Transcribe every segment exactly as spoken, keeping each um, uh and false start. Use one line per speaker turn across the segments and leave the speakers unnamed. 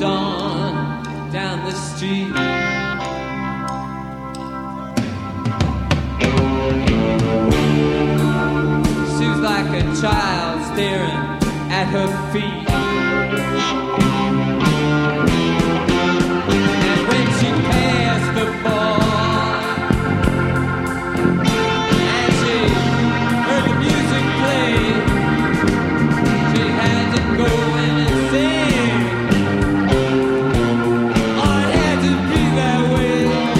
on down the street. She was like a child staring at her feet. And when she passed the ball and she heard the music play, she had to go in and sing. Oh, it had to be that way.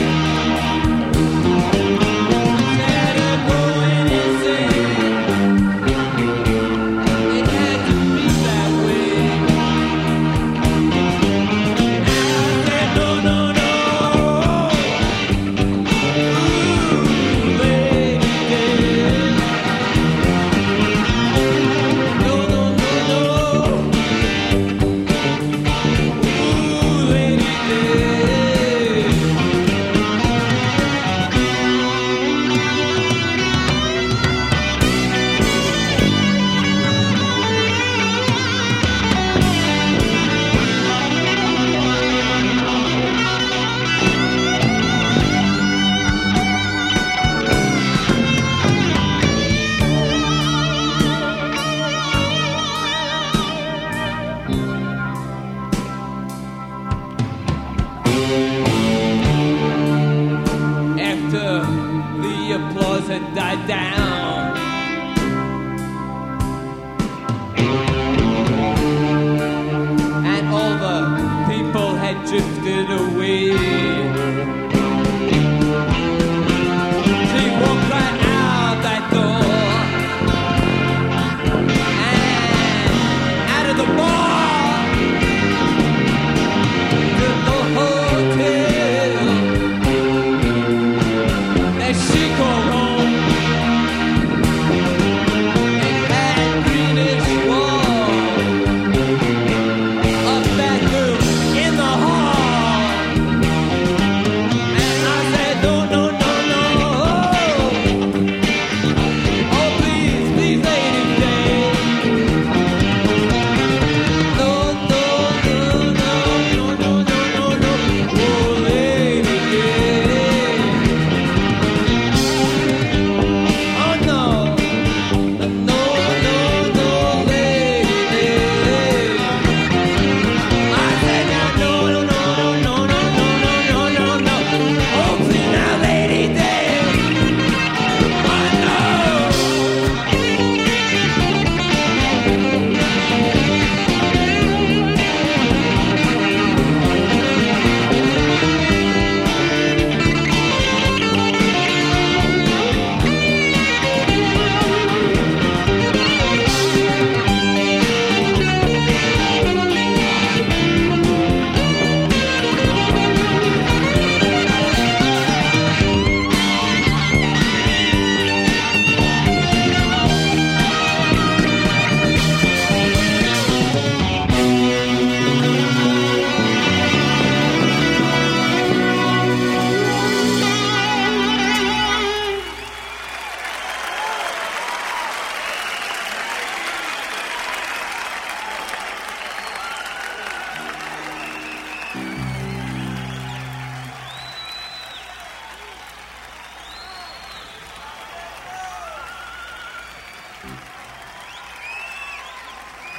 She had to go in and sing. It had to be that way. And I said, no, no, no. Ooh, lady. No, no, no, no. Ooh, lady. After the applause had died down, and all the people had drifted away,